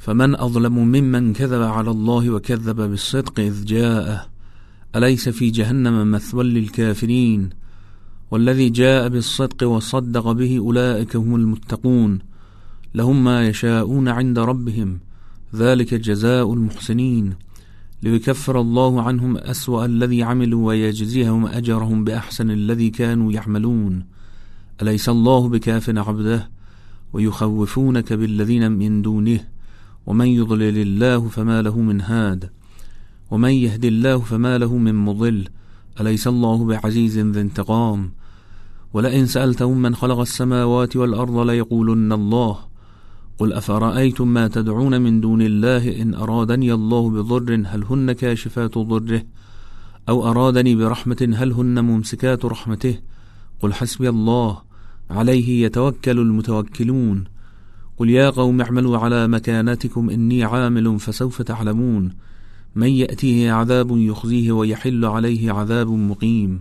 فمن أظلم ممن كذب على الله وكذب بالصدق إذ جاءه أليس في جهنم مثوى للكافرين والذي جاء بالصدق وصدق به أولئك هم المتقون لهم ما يشاءون عند ربهم ذلك جزاء المحسنين ليكفر الله عنهم أسوأ الذي عملوا ويجزيهم أجرهم بأحسن الذي كانوا يعملون أليس الله بكاف عبده ويخوفونك بالذين من دونه ومن يضلل الله فما له من هاد ومن يهد الله فما له من مضل أليس الله بعزيز ذي انتقام ولئن سألتهم من خلق السماوات والأرض ليقولن الله قل أفرأيتم ما تدعون من دون الله إن أرادني الله بضر هل هن كاشفات ضره أو أرادني برحمة هل هن ممسكات رحمته قل حسبي الله عليه يتوكل المتوكلون قل يا قوم اعملوا على مكانتكم إني عامل فسوف تعلمون من يأتيه عذاب يخزيه ويحل عليه عذاب مقيم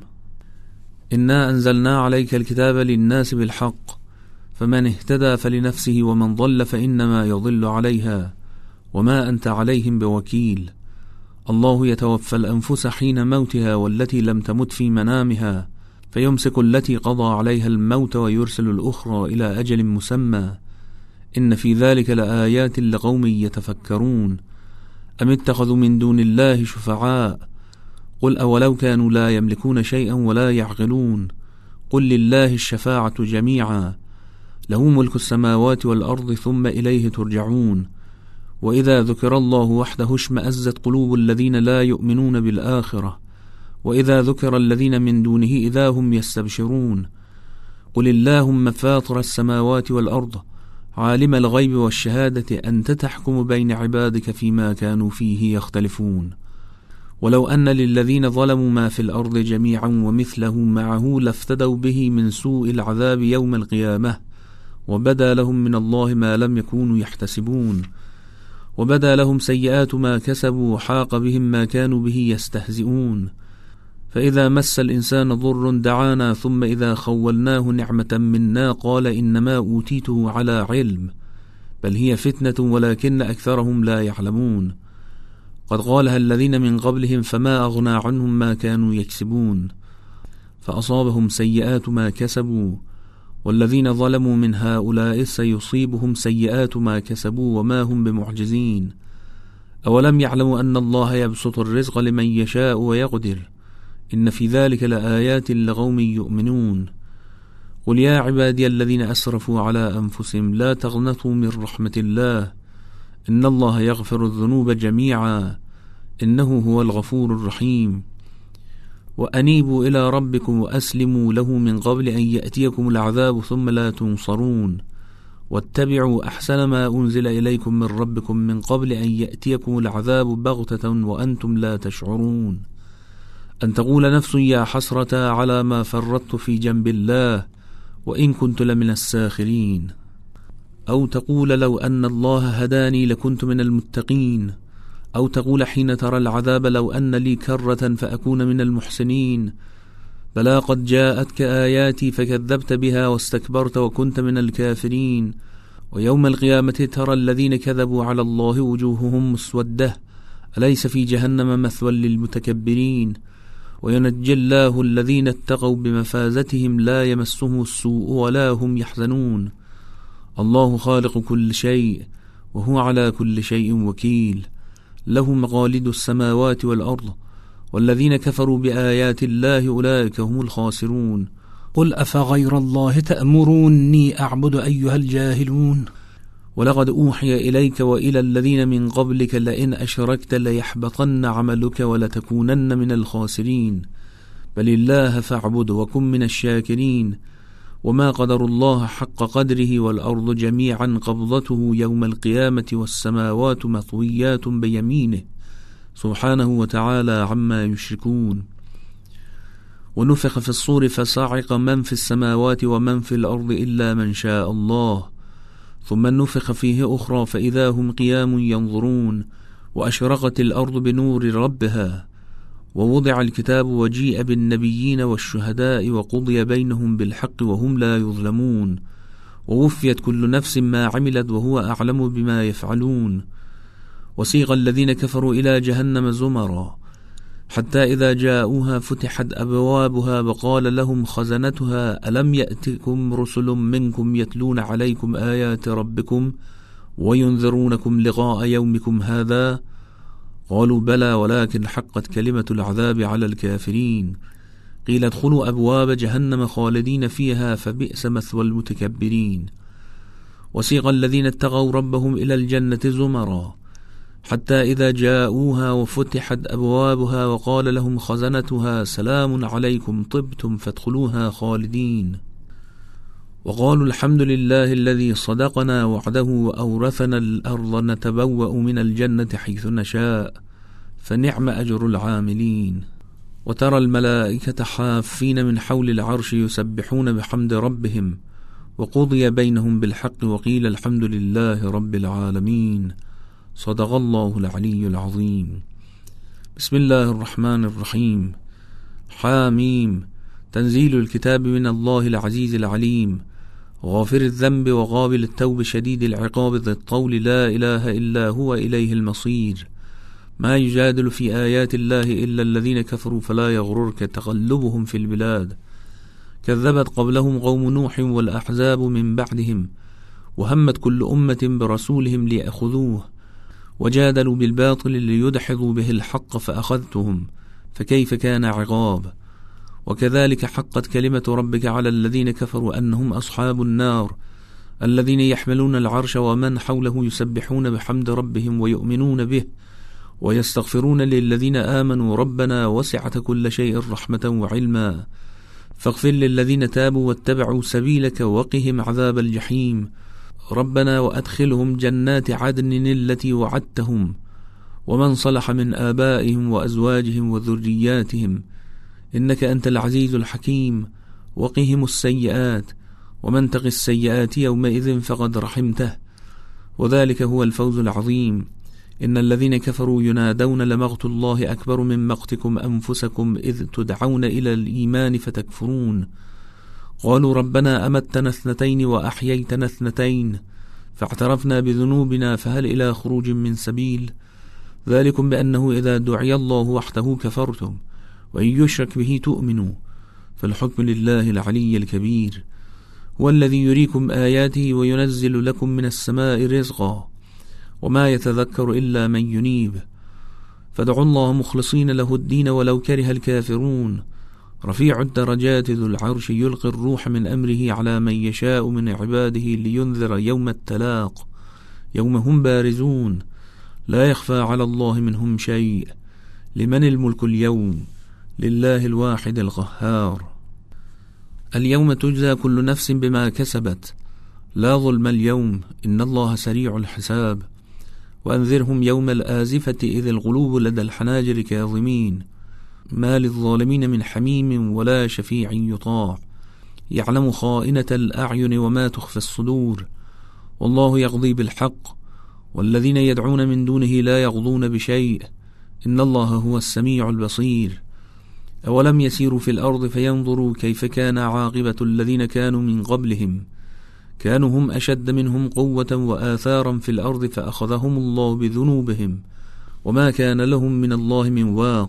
إنا أنزلنا عليك الكتاب للناس بالحق فمن اهتدى فلنفسه ومن ضل فإنما يضل عليها وما أنت عليهم بوكيل الله يتوفى الأنفس حين موتها والتي لم تمت في منامها فيمسك التي قضى عليها الموت ويرسل الأخرى إلى أجل مسمى إن في ذلك لآيات لقوم يتفكرون أم اتخذوا من دون الله شفعاء قل أولو كانوا لا يملكون شيئا ولا يعقلون قل لله الشفاعة جميعا له ملك السماوات والأرض ثم إليه ترجعون وإذا ذكر الله وحده اشمأزت قلوب الذين لا يؤمنون بالآخرة وإذا ذكر الذين من دونه إذا هم يستبشرون قل اللهم فاطر السماوات والأرض عالم الغيب والشهادة أنت تحكم بين عبادك فيما كانوا فيه يختلفون ولو أن للذين ظلموا ما في الأرض جميعا ومثله معه لافتدوا به من سوء العذاب يوم القيامة وبدا لهم من الله ما لم يكونوا يحتسبون وبدا لهم سيئات ما كسبوا وحاق بهم ما كانوا به يستهزئون فإذا مس الإنسان ضر دعانا ثم إذا خولناه نعمة منا قال إنما أوتيته على علم بل هي فتنة ولكن أكثرهم لا يعلمون قد قالها الذين من قبلهم فما أغنى عنهم ما كانوا يكسبون فأصابهم سيئات ما كسبوا والذين ظلموا من هؤلاء سيصيبهم سيئات ما كسبوا وما هم بمعجزين أولم يعلموا أن الله يبسط الرزق لمن يشاء ويقدر إن في ذلك لآيات لقوم يؤمنون قل يا عبادي الذين أسرفوا على أنفسهم لا تقنطوا من رحمة الله إن الله يغفر الذنوب جميعا إنه هو الغفور الرحيم وأنيبوا إلى ربكم وأسلموا له من قبل أن يأتيكم العذاب ثم لا تنصرون واتبعوا أحسن ما أنزل إليكم من ربكم من قبل أن يأتيكم العذاب بغتة وأنتم لا تشعرون أن تقول نفس يا حسرة على ما فرطت في جنب الله وإن كنت لمن الساخرين أو تقول لو أن الله هداني لكنت من المتقين أو تقول حين ترى العذاب لو أن لي كرة فأكون من المحسنين بلى قد جاءتك آياتي فكذبت بها واستكبرت وكنت من الكافرين ويوم القيامة ترى الذين كذبوا على الله وجوههم مسودة أليس في جهنم مثوى للمتكبرين وينجي الله الذين اتقوا بمفازتهم لا يمسهم السوء ولا هم يحزنون الله خالق كل شيء وهو على كل شيء وكيل له مقاليد السماوات والأرض والذين كفروا بآيات الله أولئك هم الخاسرون قل أفغير الله تأمروني أعبد أيها الجاهلون ولقد أوحي إليك وإلى الذين من قبلك لئن أشركت ليحبطن عملك ولتكونن من الخاسرين بل الله فاعبد وكن من الشاكرين وما قدر الله حق قدره والأرض جميعا قبضته يوم القيامة والسماوات مطويات بيمينه سبحانه وتعالى عما يشركون ونفخ في الصور فصعق من في السماوات ومن في الأرض إلا من شاء الله ثم نفخ فيه أخرى فإذا هم قيام ينظرون وأشرقت الأرض بنور ربها ووضع الكتاب وجيء بالنبيين والشهداء وقضي بينهم بالحق وهم لا يظلمون ووفيت كل نفس ما عملت وهو أعلم بما يفعلون وسيق الذين كفروا إلى جهنم زمرا حتى إذا جاءوها فتحت أبوابها وقال لهم خزنتها ألم يأتكم رسل منكم يتلون عليكم آيات ربكم وينذرونكم لقاء يومكم هذا قالوا بلى ولكن حقت كلمة العذاب على الكافرين قيل ادخلوا أبواب جهنم خالدين فيها فبئس مثوى المتكبرين وسيق الذين اتقوا ربهم إلى الجنة زمرا حتى إذا جاءوها وفتحت أبوابها وقال لهم خزنتها سلام عليكم طبتم فادخلوها خالدين وقالوا الحمد لله الذي صدقنا وعده وأورثنا الأرض نتبوأ من الجنة حيث نشاء فنعم أجر العاملين وترى الملائكة حافين من حول العرش يسبحون بحمد ربهم وقضي بينهم بالحق وقيل الحمد لله رب العالمين صدق الله العلي العظيم. بسم الله الرحمن الرحيم. حاميم. تنزيل الكتاب من الله العزيز العليم غافر الذنب وقابل التوب شديد العقاب ذي الطول لا إله إلا هو إليه المصير. ما يجادل في آيات الله إلا الذين كفروا فلا يغررك تقلبهم في البلاد كذبت قبلهم قوم نوح والأحزاب من بعدهم وهمت كل أمة برسولهم ليأخذوه وجادلوا بالباطل ليدحضوا به الحق فأخذتهم فكيف كان عقاب. وكذلك حقت كلمة ربك على الذين كفروا أنهم أصحاب النار الذين يحملون العرش ومن حوله يسبحون بحمد ربهم ويؤمنون به ويستغفرون للذين آمنوا ربنا وسعت كل شيء رحمة وعلما فاغفر للذين تابوا واتبعوا سبيلك وقهم عذاب الجحيم ربنا وأدخلهم جنات عدن التي وعدتهم ومن صلح من آبائهم وأزواجهم وذرياتهم إنك أنت العزيز الحكيم وقهم السيئات ومن تق السيئات يومئذ فقد رحمته وذلك هو الفوز العظيم. إن الذين كفروا ينادون لمقت الله أكبر من مقتكم أنفسكم إذ تدعون إلى الإيمان فتكفرون قالوا ربنا أمتنا 2 وأحييتنا 2 فاعترفنا بذنوبنا فهل إلى خروج من سبيل ذلكم بأنه إذا دعي الله وحده كفرتم وإن يشرك به تؤمنوا فالحكم لله العلي الكبير هو الذي يريكم آياته وينزل لكم من السماء رزقا وما يتذكر إلا من ينيب فادعوا الله مخلصين له الدين ولو كره الكافرون رفيع الدرجات ذو العرش يلقي الروح من أمره على من يشاء من عباده لينذر يوم التلاق يوم هم بارزون لا يخفى على الله منهم شيء لمن الملك اليوم لله الواحد القهار. اليوم تجزى كل نفس بما كسبت لا ظلم اليوم إن الله سريع الحساب وأنذرهم يوم الآزفة إذ القلوب لدى الحناجر كاظمين ما للظالمين من حميم ولا شفيع يطاع يعلم خائنة الأعين وما تخفي الصدور والله يقضي بالحق والذين يدعون من دونه لا يقضون بشيء إن الله هو السميع البصير. أولم يسيروا في الأرض فينظروا كيف كان عاقبة الذين كانوا من قبلهم كانوا هم أشد منهم قوة وآثارا في الأرض فأخذهم الله بذنوبهم وما كان لهم من الله من واق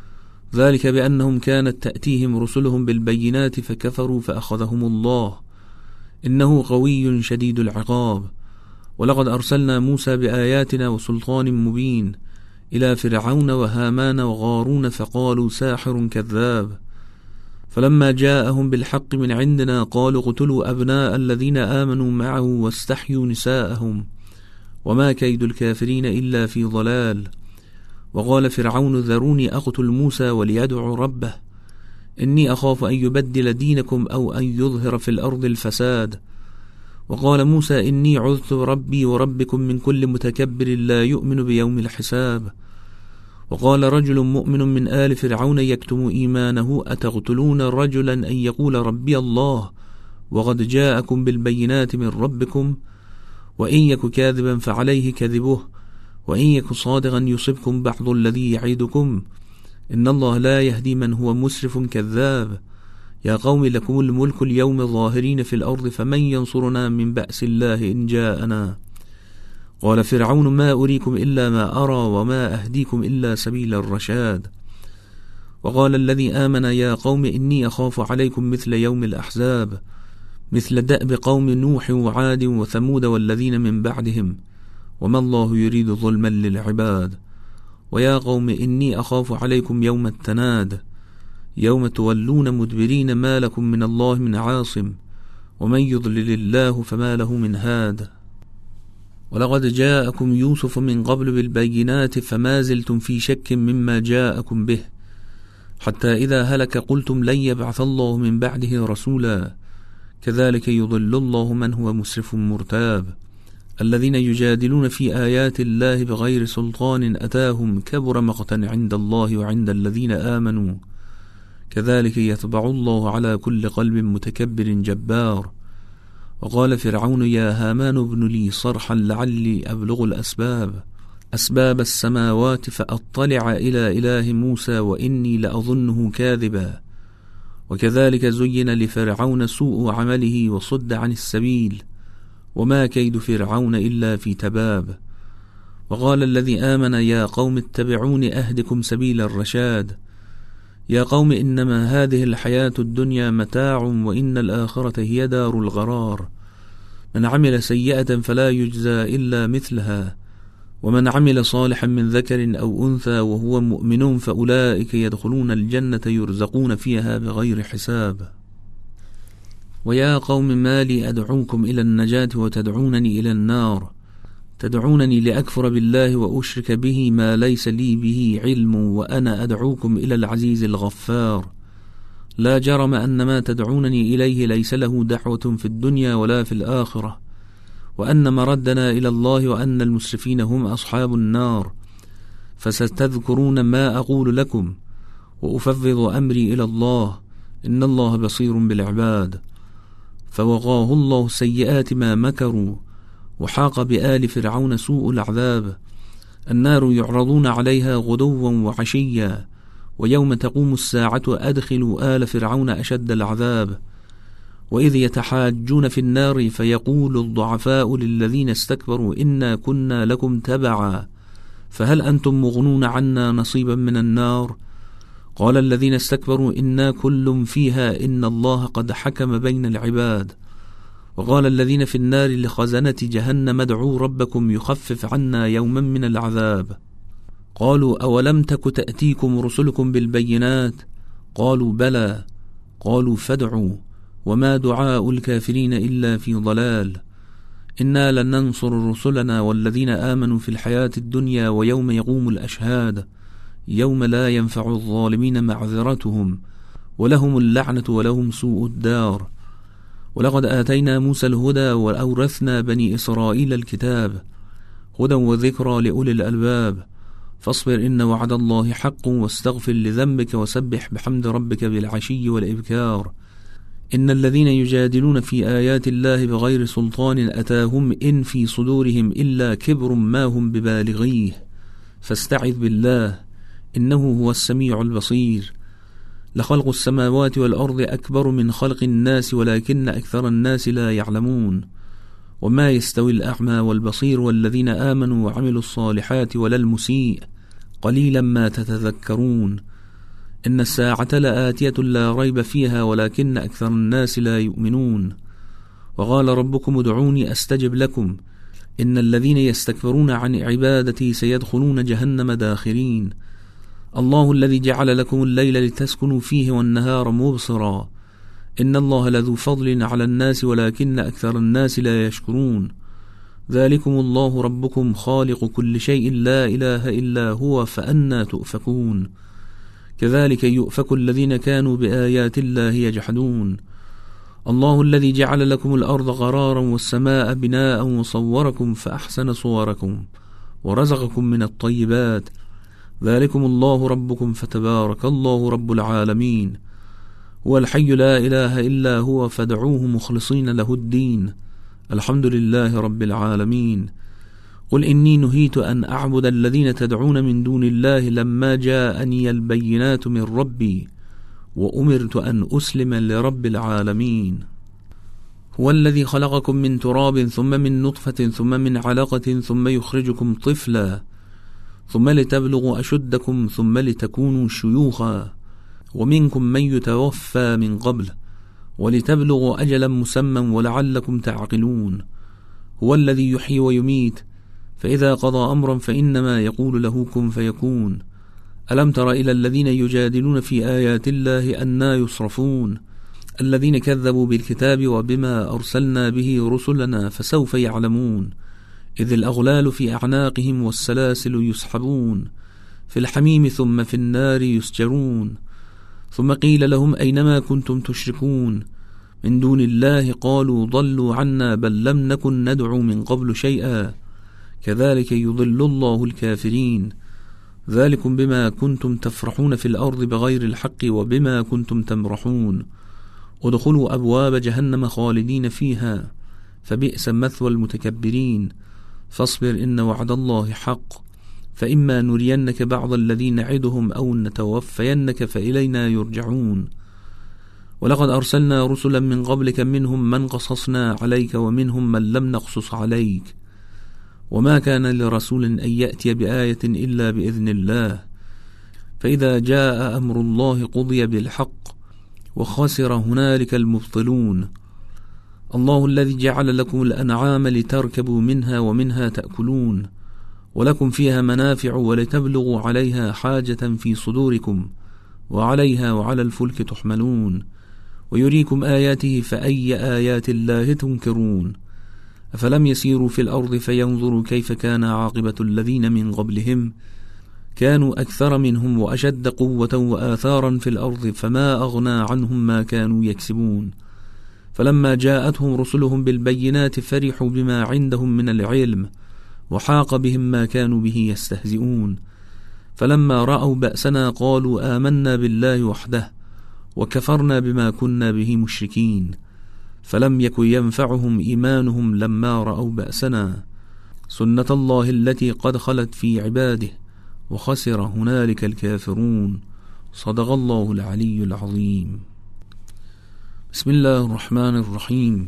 ذلك بأنهم كانت تأتيهم رسلهم بالبينات فكفروا فأخذهم الله إنه قوي شديد العقاب. ولقد أرسلنا موسى بآياتنا وسلطان مبين إلى فرعون وهامان وغارون فقالوا ساحر كذاب فلما جاءهم بالحق من عندنا قالوا اقتلوا أبناء الذين آمنوا معه واستحيوا نساءهم وما كيد الكافرين إلا في ضلال. وقال فرعون ذروني أقتل موسى وليدعو ربه إني أخاف أن يبدل دينكم أو أن يظهر في الأرض الفساد. وقال موسى إني عذت ربي وربكم من كل متكبر لا يؤمن بيوم الحساب. وقال رجل مؤمن من آل فرعون يكتم إيمانه أتقتلون رجلا أن يقول ربي الله وقد جاءكم بالبينات من ربكم وإن يك كاذبا فعليه كذبه وإن يك صادقا يصبكم بعض الذي يعيدكم إن الله لا يهدي من هو مسرف كذاب. يا قوم لكم الملك اليوم ظاهرين في الأرض فمن ينصرنا من بأس الله إن جاءنا قال فرعون ما أريكم إلا ما أرى وما أهديكم إلا سبيل الرشاد. وقال الذي آمن يا قوم إني أخاف عليكم مثل يوم الأحزاب، مثل دأب قوم نوح وعاد وثمود والذين من بعدهم، وما الله يريد ظلما للعباد. ويا قوم إني أخاف عليكم يوم التناد، يوم تولون مدبرين ما لكم من الله من عاصم، ومن يضلل الله فما له من هاد. ولقد جاءكم يوسف من قبل بالبينات فما زلتم في شك مما جاءكم به، حتى إذا هلك قلتم لن يبعث الله من بعده رسولا، كذلك يضل الله من هو مسرف مرتاب. الذين يجادلون في آيات الله بغير سلطان أتاهم كبر مقتا عند الله وعند الذين آمنوا، كذلك يطبع الله على كل قلب متكبر جبار. وقال فرعون يا هامان ابن لي صرحا لعلي أبلغ أسباب السماوات فأطلع إلى إله موسى وإني لأظنه كاذبا. وكذلك زين لفرعون سوء عمله وصد عن السبيل، وما كيد فرعون إلا في تباب. وقال الذي آمن يا قوم اتبعون أهدكم سبيل الرشاد. يا قوم إنما هذه الحياة الدنيا متاع وإن الآخرة هي دار الغرار. من عمل سيئة فلا يجزى إلا مثلها، ومن عمل صالحا من ذكر أو أنثى وهو مؤمن فأولئك يدخلون الجنة يرزقون فيها بغير حساب. ويا قوم ما لي أدعوكم إلى النجاة وتدعونني إلى النار، تدعونني لأكفر بالله وأشرك به ما ليس لي به علم وأنا أدعوكم إلى العزيز الغفار. لا جرم أن ما تدعونني إليه ليس له دعوة في الدنيا ولا في الآخرة، وأن مردنا إلى الله وأن المسرفين هم أصحاب النار. فستذكرون ما أقول لكم وأفوض أمري إلى الله، إن الله بصير بالعباد. فوقاه الله سيئات ما مكروا، وحاق بآل فرعون سوء العذاب. النار يعرضون عليها غدوا وعشيا، ويوم تقوم الساعة أدخلوا آل فرعون أشد العذاب. وإذ يتحاجون في النار فيقول الضعفاء للذين استكبروا إنا كنا لكم تبعا فهل أنتم مغنون عنا نصيبا من النار؟ قال الذين استكبروا إنا كل فيها إن الله قد حكم بين العباد. وقال الذين في النار لخزنة جهنم ادعوا ربكم يخفف عنا يوما من العذاب. قالوا أولم تك تأتيكم رسلكم بالبينات؟ قالوا بلى. قالوا فادعوا وما دعاء الكافرين إلا في ضلال. إنا لن ننصر رسلنا والذين آمنوا في الحياة الدنيا ويوم يقوم الأشهاد، يوم لا ينفع الظالمين معذرتهم ولهم اللعنة ولهم سوء الدار. ولقد آتينا موسى الهدى وأورثنا بني إسرائيل الكتاب هدى وذكرى لأولي الألباب. فاصبر إن وعد الله حق واستغفر لذنبك وسبح بحمد ربك بالعشي والإبكار. إن الذين يجادلون في آيات الله بغير سلطان أتاهم إن في صدورهم إلا كبر ما هم ببالغيه، فاستعذ بالله إنه هو السميع البصير. لخلق السماوات والأرض أكبر من خلق الناس ولكن أكثر الناس لا يعلمون. وما يستوي الأعمى والبصير والذين آمنوا وعملوا الصالحات ولا المسيء، قليلا ما تتذكرون. إن الساعة لآتية لا ريب فيها ولكن أكثر الناس لا يؤمنون. وقال ربكم ادعوني أستجب لكم إن الذين يستكبرون عن عبادتي سيدخلون جهنم داخرين. الله الذي جعل لكم الليل لتسكنوا فيه والنهار مبصرا، إن الله لذو فضل على الناس ولكن أكثر الناس لا يشكرون. ذلكم الله ربكم خالق كل شيء لا إله إلا هو فأنى تؤفكون. كذلك يؤفك الذين كانوا بآيات الله يجحدون. الله الذي جعل لكم الأرض قرارا والسماء بناء وصوركم فأحسن صوركم ورزقكم من الطيبات. ذلكم الله ربكم فتبارك الله رب العالمين. هو الحي لا إله إلا هو فادعوه مخلصين له الدين. الحمد لله رب العالمين. قل إني نهيت أن أعبد الذين تدعون من دون الله لما جاءني البينات من ربي وأمرت أن أسلم لرب العالمين. هو الذي خلقكم من تراب ثم من نطفة ثم من علقة ثم يخرجكم طفلا ثم لتبلغوا أشدكم ثم لتكونوا شيوخا ومنكم من يتوفى من قبل ولتبلغوا أجلا مسمى ولعلكم تعقلون. هو الذي يحيي ويميت فإذا قضى أمرا فإنما يقول له كن فيكون. ألم تر إلى الذين يجادلون في آيات الله أنى يصرفون الذين كذبوا بالكتاب وبما أرسلنا به رسلنا فسوف يعلمون إذ الأغلال في أعناقهم والسلاسل يسحبون في الحميم ثم في النار يسجرون ثم قيل لهم أينما كنتم تشركون من دون الله قالوا ضلوا عنا بل لم نكن ندعو من قبل شيئا كذلك يضل الله الكافرين ذلكم بما كنتم تفرحون في الأرض بغير الحق وبما كنتم تمرحون ادخلوا أبواب جهنم خالدين فيها فبئس مثوى المتكبرين فاصبر إن وعد الله حق فإما نرينك بعض الذي نعدهم أو نتوفينك فإلينا يرجعون. ولقد أرسلنا رسلا من قبلك منهم من قصصنا عليك ومنهم من لم نقصص عليك وما كان لرسول أن يأتي بآية إلا بإذن الله فإذا جاء أمر الله قضي بالحق وخسر هنالك المبطلون. الله الذي جعل لكم الأنعام لتركبوا منها ومنها تأكلون ولكم فيها منافع ولتبلغوا عليها حاجة في صدوركم وعليها وعلى الفلك تحملون ويريكم آياته فأي آيات الله تنكرون. أفلم يسيروا في الأرض فينظروا كيف كان عاقبة الذين من قبلهم كانوا أكثر منهم وأشد قوة وآثارا في الأرض فما أغنى عنهم ما كانوا يكسبون فلما جاءتهم رسلهم بالبينات فرحوا بما عندهم من العلم وحاق بهم ما كانوا به يستهزئون فلما رأوا بأسنا قالوا آمنا بالله وحده وكفرنا بما كنا به مشركين فلم يكن ينفعهم إيمانهم لما رأوا بأسنا سنة الله التي قد خلت في عباده وخسر هنالك الكافرون. صدق الله العلي العظيم. بسم الله الرحمن الرحيم.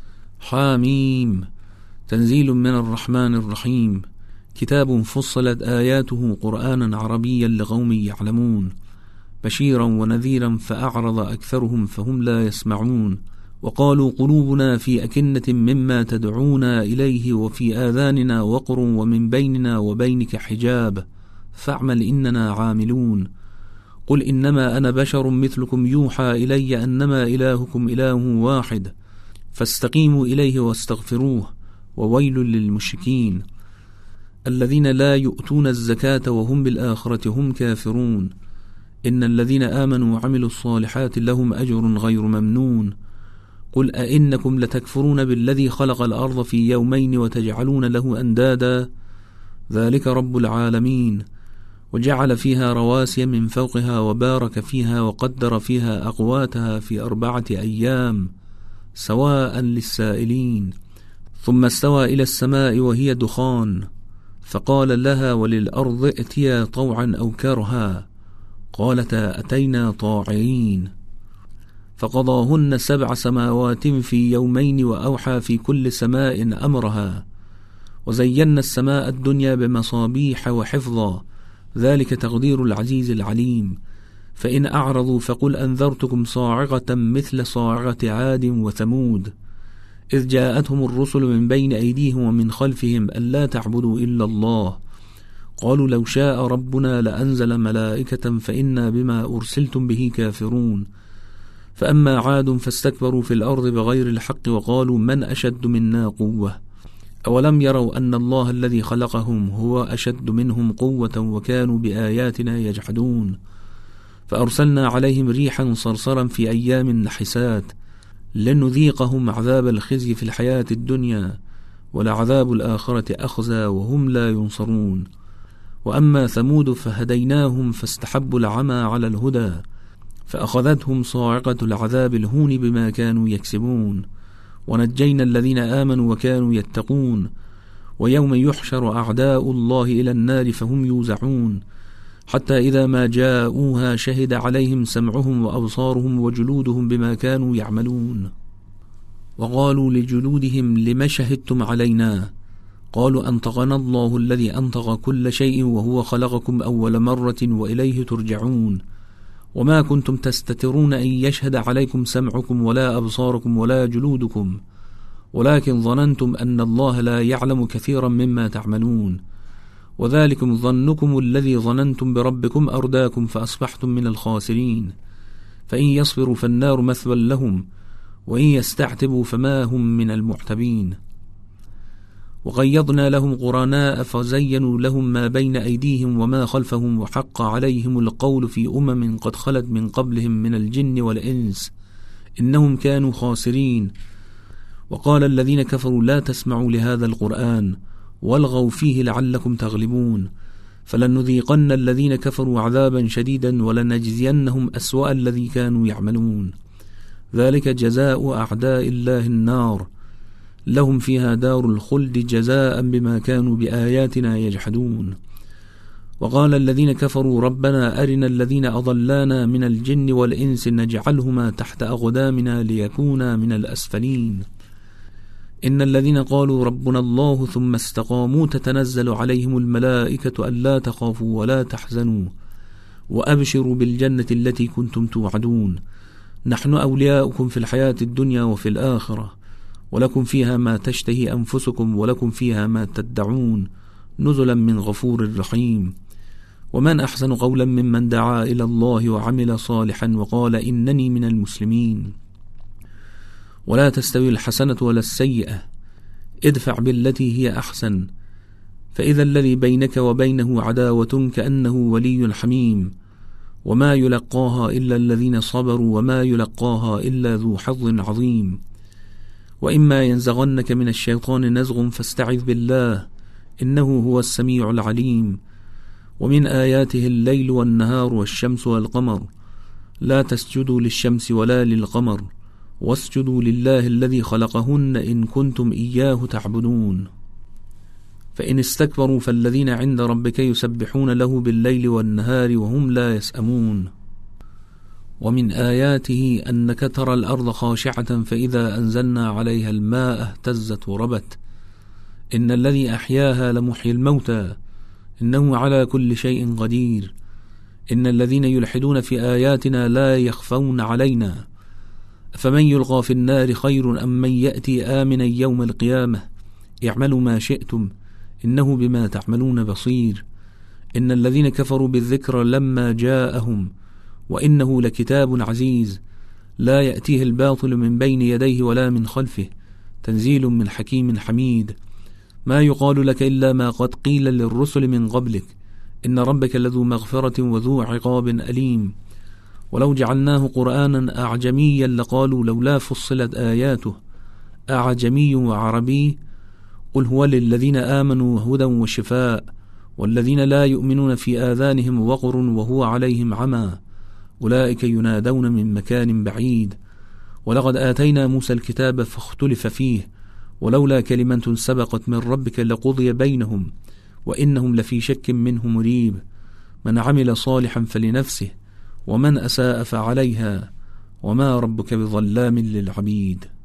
حاميم تنزيل من الرحمن الرحيم كتاب فصلت آياته قرآنا عربيا لقوم يعلمون بشيرا ونذيرا فأعرض أكثرهم فهم لا يسمعون وقالوا قلوبنا في أكنة مما تدعونا إليه وفي آذاننا وقر ومن بيننا وبينك حجاب فاعمل إننا عاملون. قل إنما أنا بشر مثلكم يوحى إلي أنما إلهكم إله واحد فاستقيموا إليه واستغفروه وويل للمشركين الذين لا يؤتون الزكاة وهم بالآخرة هم كافرون إن الذين آمنوا وعملوا الصالحات لهم أجر غير ممنون. قل أئنكم لتكفرون بالذي خلق الأرض في يومين وتجعلون له أندادا ذلك رب العالمين وجعل فيها رواسي من فوقها وبارك فيها وقدر فيها أقواتها في 4 أيام سواء للسائلين ثم استوى إلى السماء وهي دخان فقال لها وللأرض ائتيا طوعا أو كرها قالتا أتينا طاعين فقضاهن 7 سماوات في يومين وأوحى في كل سماء أمرها وزينا السماء الدنيا بمصابيح وحفظا ذلك تقدير العزيز العليم. فإن أعرضوا فقل أنذرتكم صاعقة مثل صاعقة عاد وثمود إذ جاءتهم الرسل من بين أيديهم ومن خلفهم ألا تعبدوا إلا الله قالوا لو شاء ربنا لأنزل ملائكة فإنا بما أرسلتم به كافرون فأما عاد فاستكبروا في الأرض بغير الحق وقالوا من أشد منا قوة أولم يروا أن الله الذي خلقهم هو أشد منهم قوة وكانوا بآياتنا يجحدون فأرسلنا عليهم ريحا صرصرا في أيام نحسات لنذيقهم عذاب الخزي في الحياة الدنيا ولعذاب الآخرة أخزى وهم لا ينصرون. وأما ثمود فهديناهم فاستحبوا العمى على الهدى فأخذتهم صاعقة العذاب الهون بما كانوا يكسبون ونجينا الذين آمنوا وكانوا يتقون ويوم يحشر أعداء الله إلى النار فهم يوزعون حتى إذا ما جاءوها شهد عليهم سمعهم وأبصارهم وجلودهم بما كانوا يعملون. وقالوا لجلودهم لم شهدتم علينا؟ قالوا أنطقنا الله الذي أنطق كل شيء وهو خلقكم أول مرة وإليه ترجعون. وما كنتم تستترون أن يشهد عليكم سمعكم ولا أبصاركم ولا جلودكم، ولكن ظننتم أن الله لا يعلم كثيرا مما تعملون، وذلكم ظنكم الذي ظننتم بربكم أرداكم فأصبحتم من الخاسرين. فإن يصبروا فالنار مثوى لهم، وإن يستعتبوا فما هم من المعتبين. وقيضنا لهم قرناء فزينوا لهم ما بين أيديهم وما خلفهم، وحق عليهم القول في أمم قد خلت من قبلهم من الجن والإنس إنهم كانوا خاسرين. وقال الذين كفروا لا تسمعوا لهذا القرآن والغوا فيه لعلكم تغلبون، فلنذيقن الذين كفروا عذابا شديدا ولنجزينهم أسوأ الذي كانوا يعملون. ذلك جزاء أعداء الله النار، لهم فيها دار الخلد جزاء بما كانوا بآياتنا يجحدون. وقال الذين كفروا ربنا أرنا الذين أضلانا من الجن والإنس نجعلهما تحت أقدامنا ليكونا من الأسفلين. إن الذين قالوا ربنا الله ثم استقاموا تتنزل عليهم الملائكة ألا تخافوا ولا تحزنوا وأبشروا بالجنة التي كنتم توعدون، نحن أولياؤكم في الحياة الدنيا وفي الآخرة، ولكم فيها ما تشتهي أنفسكم ولكم فيها ما تدعون، نزلا من غفور رحيم. ومن أحسن قولا ممن دعا إلى الله وعمل صالحا وقال إنني من المسلمين. ولا تستوي الحسنة ولا السيئة، ادفع بالتي هي أحسن، فإذا الذي بينك وبينه عداوة كأنه ولي حميم، وما يلقاها إلا الذين صبروا وما يلقاها إلا ذو حظ عظيم. وإما ينزغنك من الشيطان نزغ فاستعذ بالله إنه هو السميع العليم. ومن آياته الليل والنهار والشمس والقمر، لا تسجدوا للشمس ولا للقمر واسجدوا لله الذي خلقهن إن كنتم إياه تعبدون. فإن استكبروا فالذين عند ربك يسبحون له بالليل والنهار وهم لا يسأمون. ومن آياته أنك ترى الأرض خاشعة فإذا أنزلنا عليها الماء اهتزت وربت، إن الذي أحياها لمحيي الموتى إنه على كل شيء قدير. إن الذين يلحدون في آياتنا لا يخفون علينا، فمن يلقى في النار خير أم من يأتي آمنا يوم القيامة، اعملوا ما شئتم إنه بما تعملون بصير. إن الذين كفروا بالذكر لما جاءهم وإنه لكتاب عزيز، لا يأتيه الباطل من بين يديه ولا من خلفه، تنزيل من حكيم حميد. ما يقال لك إلا ما قد قيل للرسل من قبلك، إن ربك لذو مغفرة وذو عقاب أليم. ولو جعلناه قرآنا أعجميا لقالوا لولا فصلت آياته أعجمي وعربي، قل هو للذين آمنوا هدى وشفاء، والذين لا يؤمنون في آذانهم وقر وهو عليهم عمى، أولئك ينادون من مكان بعيد. ولقد آتينا موسى الكتاب فاختلف فيه، ولولا كلمة سبقت من ربك لقضي بينهم وإنهم لفي شك منه مريب. من عمل صالحا فلنفسه ومن أساء فعليها وما ربك بظلام للعبيد.